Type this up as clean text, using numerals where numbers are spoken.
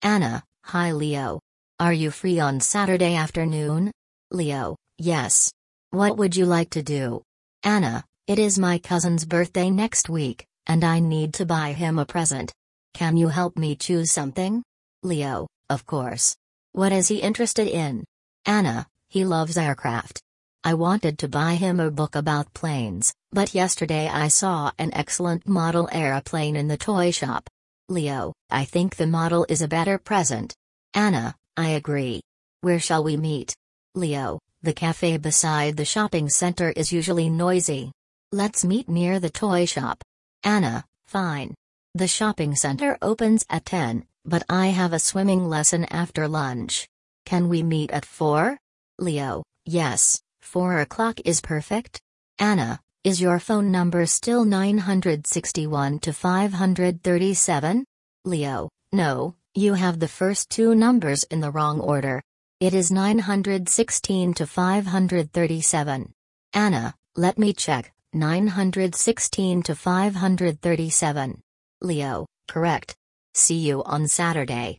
Anna, hi Leo. Are you free on Saturday afternoon? Leo, yes. What would you like to do? Anna, it is my cousin's birthday next week, and I need to buy him a present. Can you help me choose something? Leo, of course. What is he interested in? Anna, he loves aircraft. I wanted to buy him a book about planes, but yesterday I saw an excellent model airplane in the toy shop. Leo, I think the model is a better present. Anna, I agree. Where shall we meet? Leo, the cafe beside the shopping center is usually noisy. Let's meet near the toy shop. Anna, fine. The shopping center opens at 10, but I have a swimming lesson after lunch. Can we meet at 4? Leo, yes, 4 o'clock is perfect. Anna, is your phone number still 961 to 537? Leo, no, you have the first two numbers in the wrong order. It is 916 to 537. Anna, let me check, 916 to 537. Leo, correct. See you on Saturday.